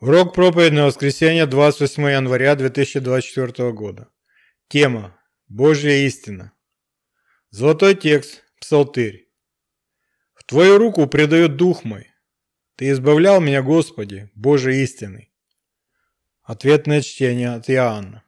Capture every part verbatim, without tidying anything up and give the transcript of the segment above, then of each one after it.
Урок проповедь на воскресенье, двадцать восьмое января две тысячи двадцать четвёртого года. Тема «Божья истина». Золотой текст, Псалтырь. «В Твою руку предает дух мой. Ты избавлял меня, Господи, Божией истиной». Ответное чтение от Иоанна.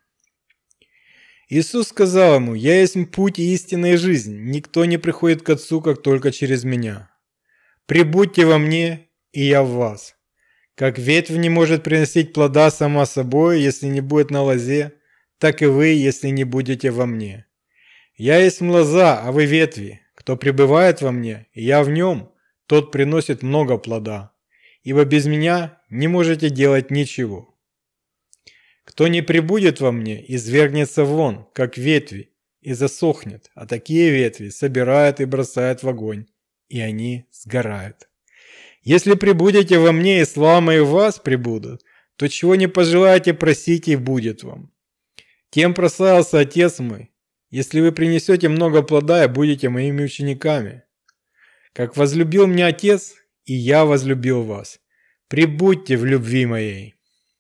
Иисус сказал ему: «Я есть путь и истина и жизнь. Никто не приходит к Отцу, как только через меня. Прибудьте во мне, и я в вас. Как ветвь не может приносить плода сама собой, если не будет на лозе, так и вы, если не будете во мне. Я есть лоза, а вы ветви. Кто пребывает во мне, и я в нем, тот приносит много плода, ибо без меня не можете делать ничего. Кто не пребудет во мне, извергнется вон, как ветви, и засохнет, а такие ветви собирают и бросают в огонь, и они сгорают. Если пребудете во мне, и слова мои в вас пребудут, то чего не пожелаете, просите, и будет вам. Тем прославился Отец мой, если вы принесете много плода и будете моими учениками. Как возлюбил меня Отец, и я возлюбил вас. Пребудьте в любви моей».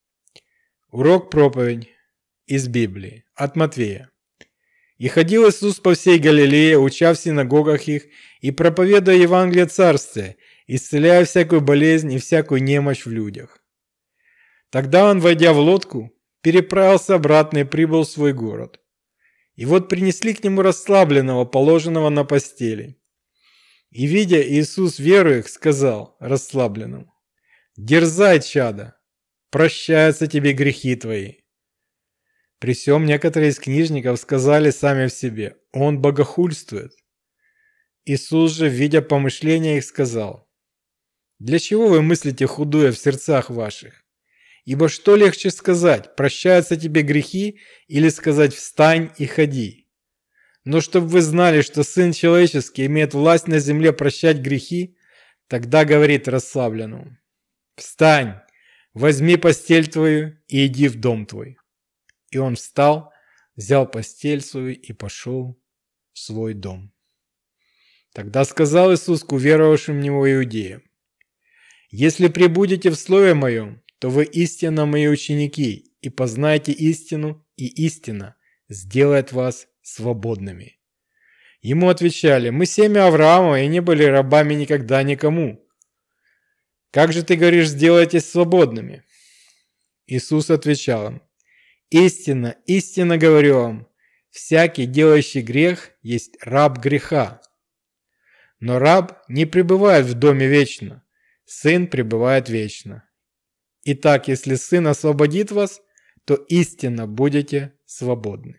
Урок проповедь из Библии от Матфея. «И ходил Иисус по всей Галилее, уча в синагогах их, и проповедуя Евангелие Царствия, исцеляя всякую болезнь и всякую немощь в людях. Тогда он, войдя в лодку, переправился обратно и прибыл в свой город. И вот принесли к нему расслабленного, положенного на постели. И, видя Иисус веру их, сказал расслабленному: „Дерзай, чадо, прощаются тебе грехи твои“. При сём некоторые из книжников сказали сами в себе: „Он богохульствует“. Иисус же, видя помышления их, сказал: „Для чего вы мыслите худое в сердцах ваших? Ибо что легче сказать: прощаются тебе грехи, или сказать: встань и ходи? Но чтобы вы знали, что Сын Человеческий имеет власть на земле прощать грехи, тогда говорит расслабленному: встань, возьми постель твою и иди в дом твой. И он встал, взял постель свою и пошел в свой дом. Тогда сказал Иисус к уверовавшим в Него иудеям: „Если пребудете в Слове Моем, то вы истинно Мои ученики, и познаете истину, и истина сделает вас свободными“. Ему отвечали: „Мы семя Авраама и не были рабами никогда никому. Как же ты говоришь: сделайтесь свободными?“ Иисус отвечал им: „Истинно, истинно говорю вам, всякий, делающий грех, есть раб греха. Но раб не пребывает в доме вечно, Сын пребывает вечно. Итак, если Сын освободит вас, то истинно будете свободны.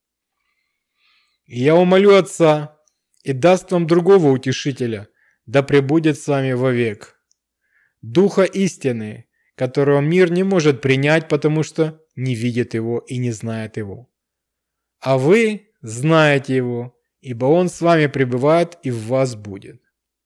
И я умолю Отца, и даст вам другого утешителя, да пребудет с вами вовек, Духа истины, которого мир не может принять, потому что не видит его и не знает его. А вы знаете его, ибо он с вами пребывает и в вас будет.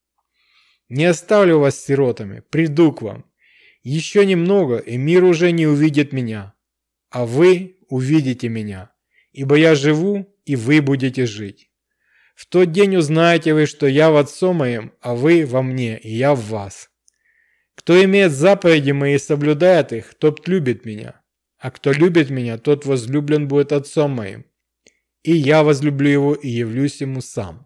Не оставлю вас сиротами, приду к вам. Еще немного, и мир уже не увидит меня, а вы увидите меня, ибо я живу, и вы будете жить. В тот день узнаете вы, что я в Отце моем, а вы во мне, и я в вас. Кто имеет заповеди мои и соблюдает их, тот любит меня, а кто любит меня, тот возлюблен будет Отцом моим. И я возлюблю его и явлюсь ему сам“.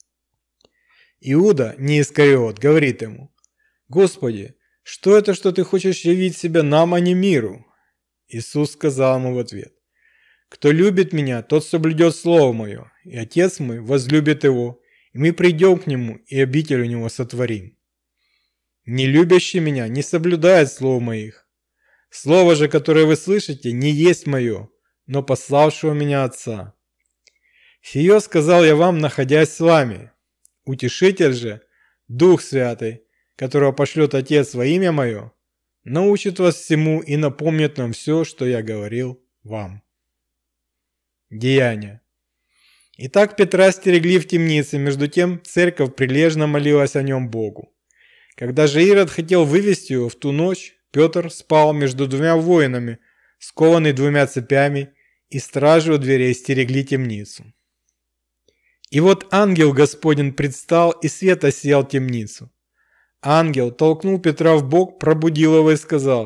Иуда, не Искариот, говорит ему: „Господи, что это, что ты хочешь явить себя нам, а не миру?“ Иисус сказал ему в ответ: „Кто любит меня, тот соблюдет слово мое, и Отец мой возлюбит его, и мы придем к нему, и обитель у него сотворим. Не любящий меня не соблюдает слов моих. Слово же, которое вы слышите, не есть мое, но пославшего меня Отца. Сие сказал я вам, находясь с вами. Утешитель же, Дух Святый, которого пошлет Отец во имя мое, научит вас всему и напомнит нам все, что я говорил вам“. Деяния. Итак, Петра стерегли в темнице, между тем церковь прилежно молилась о нем Богу. Когда же Ирод хотел вывести его в ту ночь, Петр спал между двумя воинами, скованный двумя цепями, и стражи у дверей стерегли темницу. И вот ангел Господень предстал, и свет осиял темницу. Ангел толкнул Петра в бок, пробудил его и сказал: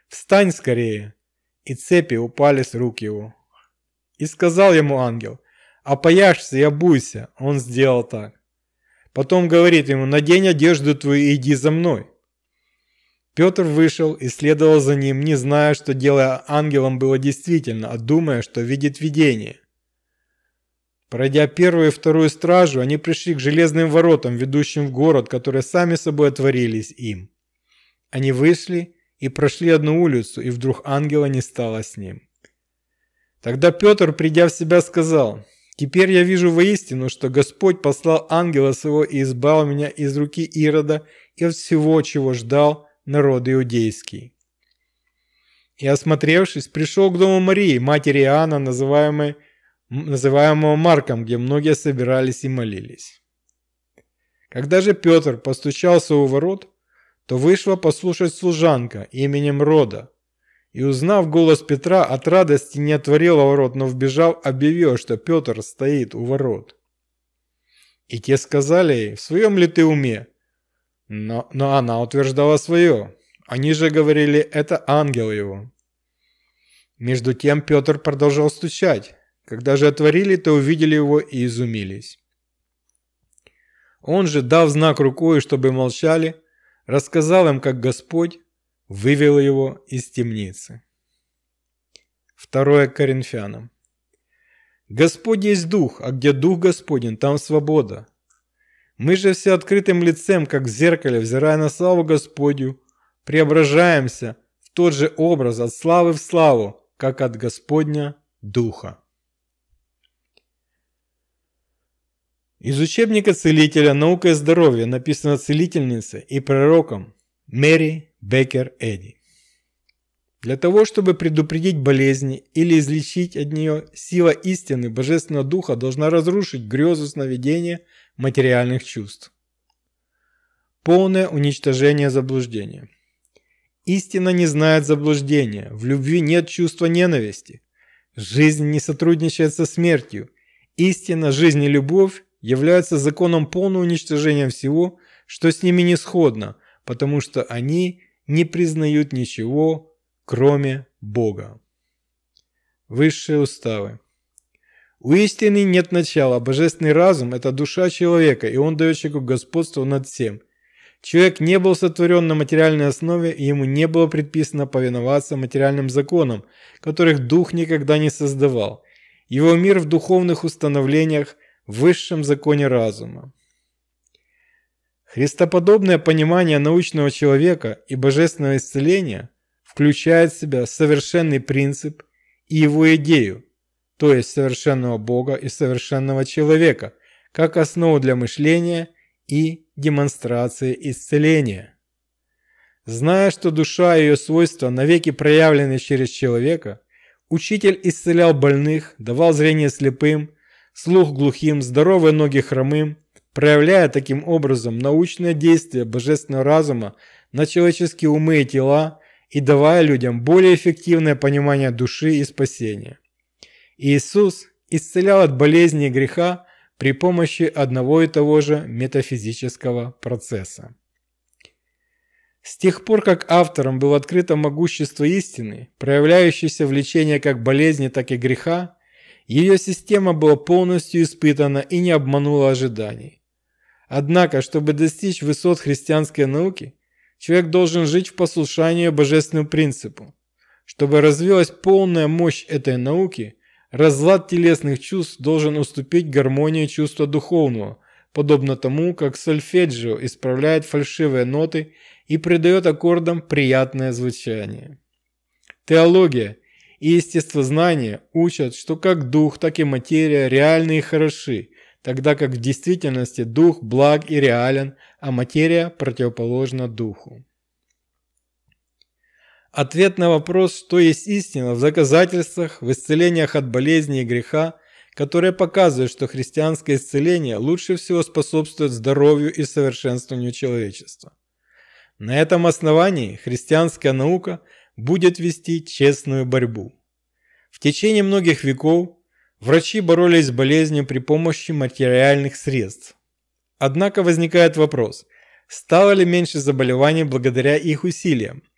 «Встань скорее!» И цепи упали с рук его. И сказал ему ангел: «Опояшься и обуйся». Он сделал так. Потом говорит ему: «Надень одежду твою и иди за мной». Петр вышел и следовал за ним, не зная, что дело ангелом было действительно, а думая, что видит видение. Пройдя первую и вторую стражу, они пришли к железным воротам, ведущим в город, которые сами собой отворились им. Они вышли и прошли одну улицу, и вдруг ангела не стало с ним. Тогда Петр, придя в себя, сказал: «Теперь я вижу воистину, что Господь послал ангела своего и избавил меня из руки Ирода и от всего, чего ждал народ иудейский». И, осмотревшись, пришел к дому Марии, матери Иоанна, называемой называемого Марком, где многие собирались и молились. Когда же Петр постучался у ворот, то вышла послушать служанка именем Рода, и, узнав голос Петра, от радости не отворила ворот, но, вбежав, объявила, что Петр стоит у ворот. И те сказали ей: «В своем ли ты уме?» Но, но она утверждала свое. Они же говорили: «Это ангел его». Между тем Петр продолжал стучать. Когда же отворили, то увидели его и изумились. Он же, дав знак рукой, чтобы молчали, рассказал им, как Господь вывел его из темницы. Второе Коринфянам. Господь есть Дух, а где Дух Господень, там свобода. Мы же все открытым лицем, как в зеркале, взирая на славу Господню, преображаемся в тот же образ от славы в славу, как от Господня Духа. Из учебника целителя «Наука и здоровье» написано целительницей и пророком Мэри Беккер Эдди. Для того, чтобы предупредить болезни или излечить от нее, сила истины Божественного Духа должна разрушить грезу сновидения материальных чувств. Полное уничтожение заблуждения. Истина не знает заблуждения, в любви нет чувства ненависти. Жизнь не сотрудничает со смертью. Истина, жизнь и любовь являются законом полного уничтожения всего, что с ними не сходно, потому что они не признают ничего, кроме Бога. Высшие уставы. У истины нет начала. Божественный разум – это душа человека, и он дает человеку господство над всем. Человек не был сотворен на материальной основе, и ему не было предписано повиноваться материальным законам, которых Дух никогда не создавал. Его мир в духовных установлениях, в высшем законе разума. Христоподобное понимание научного человека и божественного исцеления включает в себя совершенный принцип и его идею, то есть совершенного Бога и совершенного человека, как основу для мышления и демонстрации исцеления. Зная, что душа и ее свойства навеки проявлены через человека, учитель исцелял больных, давал зрение слепым, слух глухим, здоровые ноги хромым, проявляя таким образом научное действие божественного разума на человеческие умы и тела и давая людям более эффективное понимание души и спасения. Иисус исцелял от болезни и греха при помощи одного и того же метафизического процесса. С тех пор, как авторам было открыто могущество истины, проявляющееся в лечении как болезни, так и греха, ее система была полностью испытана и не обманула ожиданий. Однако, чтобы достичь высот христианской науки, человек должен жить в послушании божественному принципу. Чтобы развилась полная мощь этой науки, разлад телесных чувств должен уступить гармонии чувства духовного, подобно тому, как сольфеджио исправляет фальшивые ноты и придает аккордам приятное звучание. Теология и естествознание учат, что как дух, так и материя реальны и хороши, тогда как в действительности дух благ и реален, а материя противоположна духу. Ответ на вопрос, что есть истина, в доказательствах, в исцелениях от болезни и греха, которые показывают, что христианское исцеление лучше всего способствует здоровью и совершенствованию человечества. На этом основании христианская наука будет вести честную борьбу. В течение многих веков врачи боролись с болезнью при помощи материальных средств. Однако возникает вопрос, стало ли меньше заболеваний благодаря их усилиям?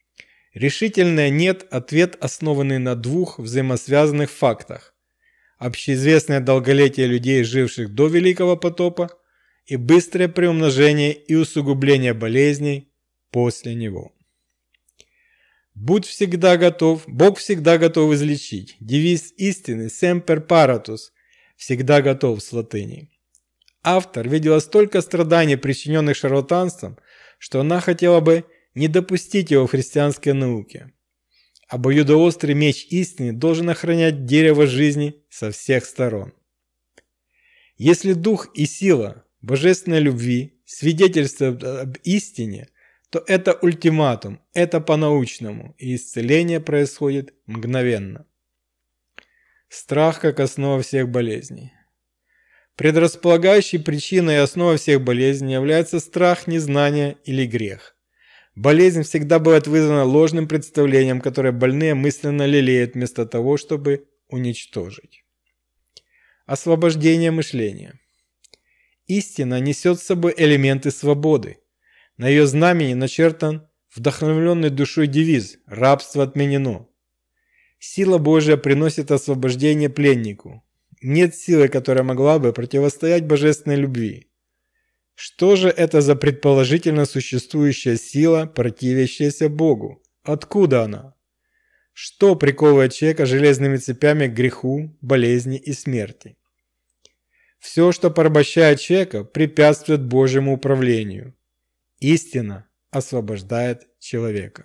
Решительное «нет» – ответ, основанный на двух взаимосвязанных фактах: общеизвестное долголетие людей, живших до Великого потопа, и быстрое приумножение и усугубление болезней после него. Будь всегда готов, Бог всегда готов излечить. Девиз истины «Semper paratus» – всегда готов с латыни. Автор видела столько страданий, причиненных шарлатанством, что она хотела бы не допустить его в христианской науке. Обоюдоострый меч истины должен охранять дерево жизни со всех сторон. Если дух и сила божественной любви свидетельствуют об истине, то это ультиматум, это по-научному, и исцеление происходит мгновенно. Страх как основа всех болезней. Предрасполагающей причиной и основой всех болезней является страх, незнание или грех. Болезнь всегда бывает вызвана ложным представлением, которое больные мысленно лелеют вместо того, чтобы уничтожить. Освобождение мышления. Истина несет с собой элементы свободы. На ее знамени начертан вдохновленный душой девиз «Рабство отменено». Сила Божия приносит освобождение пленнику. Нет силы, которая могла бы противостоять божественной любви. Что же это за предположительно существующая сила, противящаяся Богу? Откуда она? Что приковывает человека железными цепями к греху, болезни и смерти? Все, что порабощает человека, препятствует Божьему управлению. Истина освобождает человека.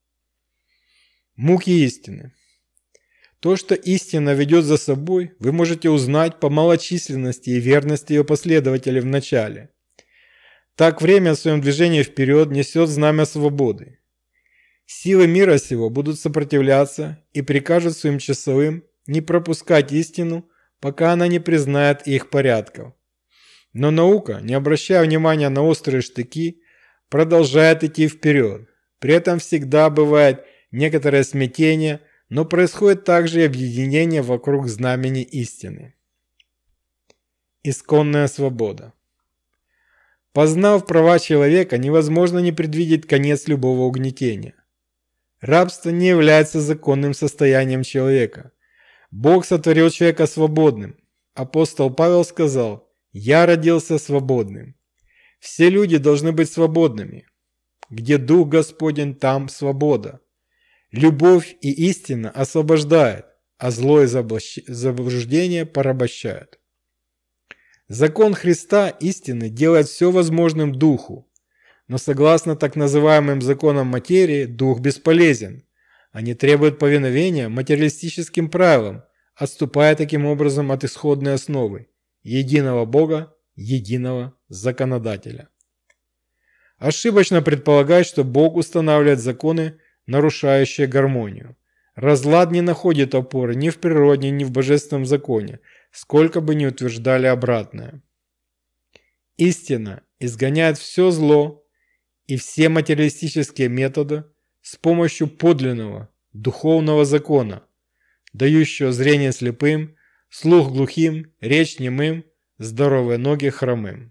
Муки истины. То, что истина ведет за собой, вы можете узнать по малочисленности и верности ее последователей в начале. Так время в своем движении вперед несет знамя свободы. Силы мира сего будут сопротивляться и прикажут своим часовым не пропускать истину, пока она не признает их порядков. Но наука, не обращая внимания на острые штыки, продолжает идти вперед. При этом всегда бывает некоторое смятение, но происходит также и объединение вокруг знамени истины. Исконная свобода. Познав права человека, невозможно не предвидеть конец любого угнетения. Рабство не является законным состоянием человека. Бог сотворил человека свободным. Апостол Павел сказал: «Я родился свободным». Все люди должны быть свободными. Где Дух Господень, там свобода. Любовь и истина освобождают, а злое заблуждение порабощают. Закон Христа истины делает все возможным Духу, но согласно так называемым законам материи, Дух бесполезен. Они требуют повиновения материалистическим правилам, отступая таким образом от исходной основы – единого Бога, единого законодателя. Ошибочно предполагать, что Бог устанавливает законы, нарушающие гармонию. Разлад не находит опоры ни в природе, ни в божественном законе, сколько бы ни утверждали обратное. Истина изгоняет все зло и все материалистические методы с помощью подлинного, духовного закона, дающего зрение слепым, слух глухим, речь немым, здоровые ноги хромым.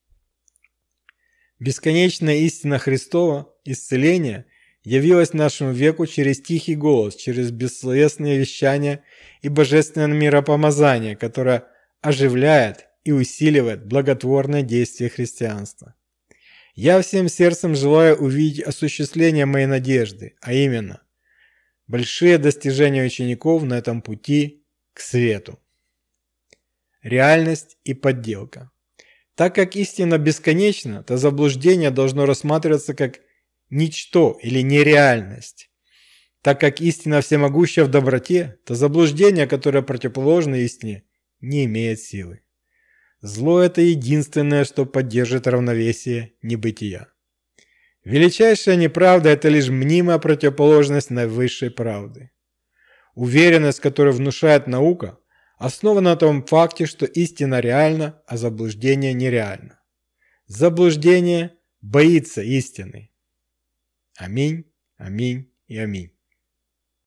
Бесконечная истина Христова, исцеление, явилась нашему веку через тихий голос, через бессловесные вещания и божественное миропомазание, которое оживляет и усиливает благотворное действие христианства. Я всем сердцем желаю увидеть осуществление моей надежды, а именно большие достижения учеников на этом пути к свету. Реальность и подделка. Так как истина бесконечна, то заблуждение должно рассматриваться как ничто или нереальность. Так как истина всемогуща в доброте, то заблуждение, которое противоположно истине, не имеет силы. Зло – это единственное, что поддержит равновесие небытия. Величайшая неправда – это лишь мнимая противоположность наивысшей правды. Уверенность, которую внушает наука, основана на том факте, что истина реальна, а заблуждение нереально. Заблуждение боится истины. Аминь, аминь и аминь.